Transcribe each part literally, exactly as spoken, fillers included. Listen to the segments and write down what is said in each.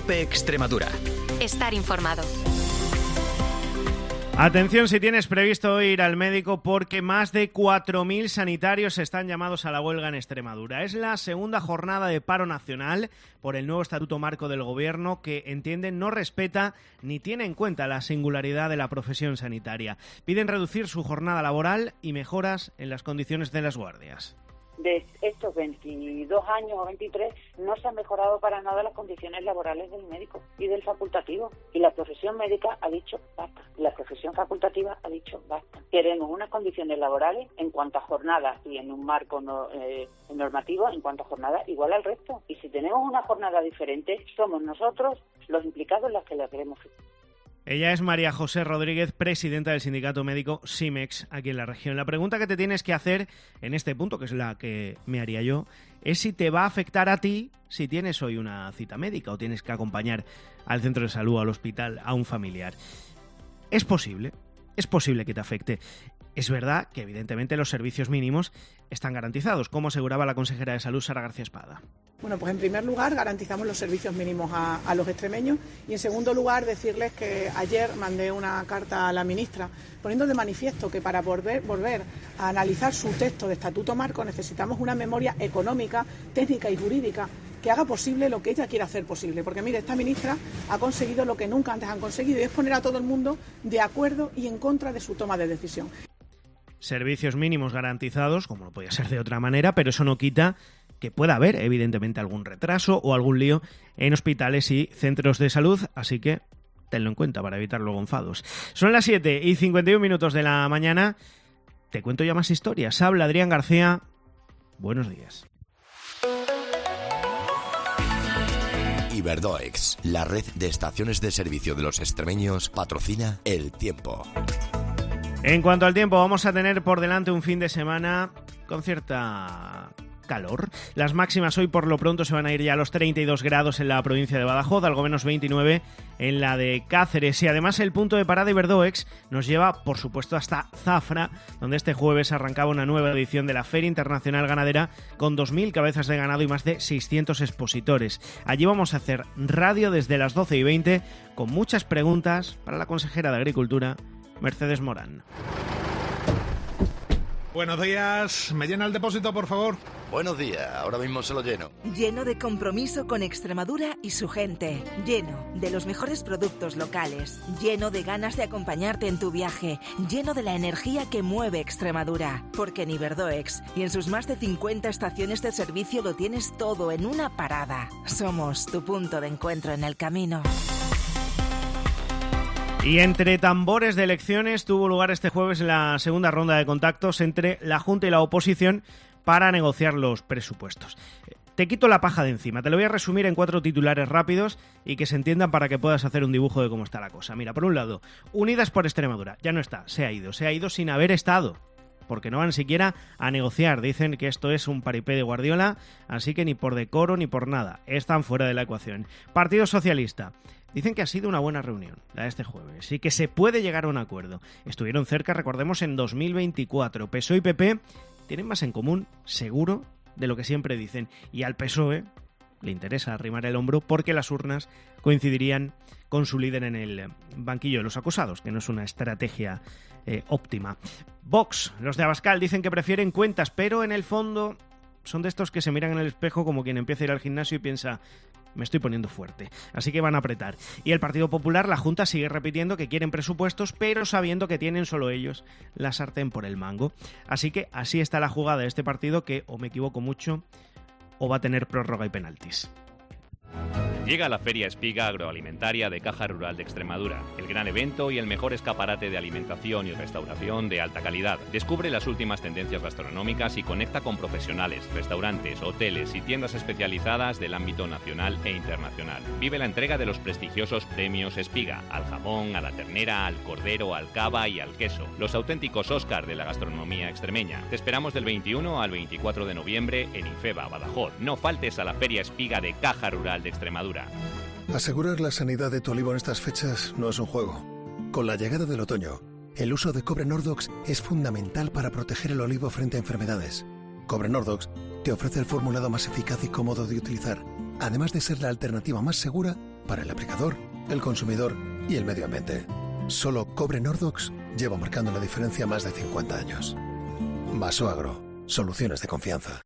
COPE Extremadura. Estar informado. Atención si tienes previsto ir al médico, porque más de cuatro mil sanitarios están llamados a la huelga en Extremadura. Es la segunda jornada de paro nacional por el nuevo estatuto marco del gobierno, que entienden no respeta ni tiene en cuenta la singularidad de la profesión sanitaria. Piden reducir su jornada laboral y mejoras en las condiciones de las guardias. De estos veintidós años o veintitrés no se han mejorado para nada las condiciones laborales del médico y del facultativo. Y la profesión médica ha dicho basta. La profesión facultativa ha dicho basta. Queremos unas condiciones laborales en cuanto a jornada y en un marco no, eh, normativo en cuanto a jornada igual al resto. Y si tenemos una jornada diferente, somos nosotros los implicados los que la queremos. Ella es María José Rodríguez, presidenta del sindicato médico SIMEX aquí en la región. La pregunta que te tienes que hacer en este punto, que es la que me haría yo, es si te va a afectar a ti si tienes hoy una cita médica o tienes que acompañar al centro de salud, al hospital, a un familiar. Es posible, es posible que te afecte. Es verdad que evidentemente los servicios mínimos están garantizados, como aseguraba la consejera de Salud, Sara García Espada. Bueno, pues en primer lugar garantizamos los servicios mínimos a, a los extremeños, y en segundo lugar decirles que ayer mandé una carta a la ministra poniendo de manifiesto que para volver, volver a analizar su texto de estatuto marco necesitamos una memoria económica, técnica y jurídica que haga posible lo que ella quiere hacer posible. Porque mire, esta ministra ha conseguido lo que nunca antes han conseguido, y es poner a todo el mundo de acuerdo y en contra de su toma de decisión. Servicios mínimos garantizados, como no podía ser de otra manera, pero eso no quita que pueda haber, evidentemente, algún retraso o algún lío en hospitales y centros de salud, así que tenlo en cuenta para evitar luego enfados. Son las siete y cincuenta y un minutos de la mañana. Te cuento ya más historias. Habla Adrián García. Buenos días. Iberdoex, la red de estaciones de servicio de los extremeños, patrocina El Tiempo. En cuanto al tiempo, vamos a tener por delante un fin de semana con cierta calor. Las máximas hoy por lo pronto se van a ir ya a los treinta y dos grados en la provincia de Badajoz, algo menos veintinueve en la de Cáceres, y además el punto de parada Iberdoex nos lleva, por supuesto, hasta Zafra, donde este jueves arrancaba una nueva edición de la Feria Internacional Ganadera con dos mil cabezas de ganado y más de seiscientos expositores. Allí vamos a hacer radio desde las doce y veinte con muchas preguntas para la consejera de Agricultura, Mercedes Morán. Buenos días, ¿me llena el depósito, por favor? Buenos días, ahora mismo se lo lleno. Lleno de compromiso con Extremadura y su gente. Lleno de los mejores productos locales. Lleno de ganas de acompañarte en tu viaje. Lleno de la energía que mueve Extremadura. Porque en Iberdoex y en sus más de cincuenta estaciones de servicio lo tienes todo en una parada. Somos tu punto de encuentro en el camino. Y entre tambores de elecciones tuvo lugar este jueves la segunda ronda de contactos entre la Junta y la oposición para negociar los presupuestos. Te quito la paja de encima, te lo voy a resumir en cuatro titulares rápidos y que se entiendan para que puedas hacer un dibujo de cómo está la cosa. Mira, por un lado, Unidas por Extremadura, ya no está, se ha ido, se ha ido sin haber estado, porque no van siquiera a negociar. Dicen que esto es un paripé de Guardiola, así que ni por decoro ni por nada, están fuera de la ecuación. Partido Socialista. Dicen que ha sido una buena reunión, la de este jueves, y que se puede llegar a un acuerdo. Estuvieron cerca, recordemos, en dos mil veinticuatro. P S O E y P P tienen más en común, seguro, de lo que siempre dicen. Y al P S O E le interesa arrimar el hombro porque las urnas coincidirían con su líder en el banquillo de los acusados, que no es una estrategia eh, óptima. Vox, los de Abascal, dicen que prefieren cuentas, pero en el fondo son de estos que se miran en el espejo como quien empieza a ir al gimnasio y piensa: me estoy poniendo fuerte, así que van a apretar. Y el Partido Popular, la Junta sigue repitiendo que quieren presupuestos, pero sabiendo que tienen solo ellos la sartén por el mango. Así que así está la jugada de este partido, que o me equivoco mucho o va a tener prórroga y penaltis. Llega la Feria Espiga Agroalimentaria de Caja Rural de Extremadura, el gran evento y el mejor escaparate de alimentación y restauración de alta calidad. Descubre las últimas tendencias gastronómicas y conecta con profesionales, restaurantes, hoteles y tiendas especializadas del ámbito nacional e internacional. Vive la entrega de los prestigiosos premios Espiga, al jamón, a la ternera, al cordero, al cava y al queso, los auténticos Óscar de la gastronomía extremeña. Te esperamos del veintiuno al veinticuatro de noviembre en Ifeba, Badajoz. No faltes a la Feria Espiga de Caja Rural de Extremadura. Asegurar la sanidad de tu olivo en estas fechas no es un juego. Con la llegada del otoño, el uso de cobre Nordox es fundamental para proteger el olivo frente a enfermedades. Cobre Nordox te ofrece el formulado más eficaz y cómodo de utilizar, además de ser la alternativa más segura para el aplicador, el consumidor y el medio ambiente. Solo Cobre Nordox lleva marcando la diferencia más de cincuenta años. Vasoagro, soluciones de confianza.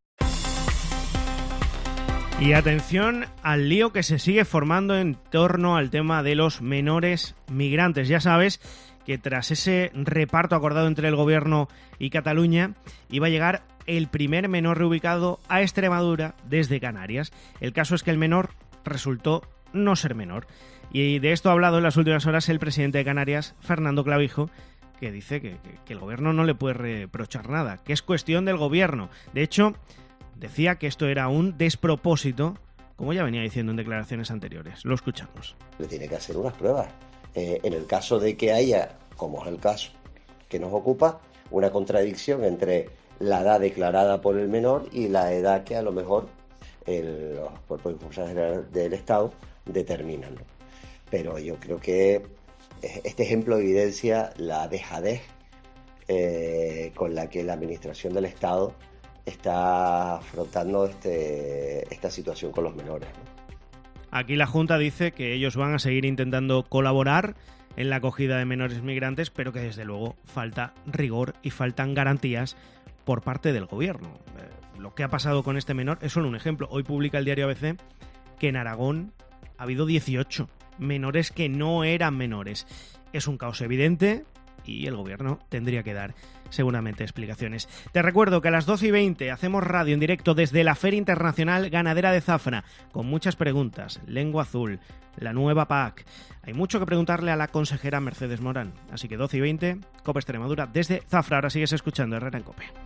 Y atención al lío que se sigue formando en torno al tema de los menores migrantes. Ya sabes que tras ese reparto acordado entre el Gobierno y Cataluña iba a llegar el primer menor reubicado a Extremadura desde Canarias. El caso es que el menor resultó no ser menor. Y de esto ha hablado en las últimas horas el presidente de Canarias, Fernando Clavijo, que dice que, que, que el Gobierno no le puede reprochar nada, que es cuestión del Gobierno. De hecho, decía que esto era un despropósito, como ya venía diciendo en declaraciones anteriores. Lo escuchamos. Le tiene que hacer unas pruebas. Eh, en el caso de que haya, como es el caso que nos ocupa, una contradicción entre la edad declarada por el menor y la edad que a lo mejor el, los cuerpos de funcionarios del Estado determinan, ¿no? Pero yo creo que este ejemplo evidencia la dejadez eh, con la que la Administración del Estado está afrontando este, esta situación con los menores, ¿no? Aquí la Junta dice que ellos van a seguir intentando colaborar en la acogida de menores migrantes, pero que desde luego falta rigor y faltan garantías por parte del Gobierno. Eh, lo que ha pasado con este menor es solo un ejemplo. Hoy publica el diario A B C que en Aragón ha habido dieciocho menores que no eran menores. Es un caos evidente y el Gobierno tendría que dar seguramente explicaciones. Te recuerdo que a las doce y veinte hacemos radio en directo desde la Feria Internacional Ganadera de Zafra, con muchas preguntas, lengua azul, la nueva P A C. Hay mucho que preguntarle a la consejera Mercedes Morán. Así que doce y veinte, COPE Extremadura desde Zafra. Ahora sigues escuchando Herrera en COPE.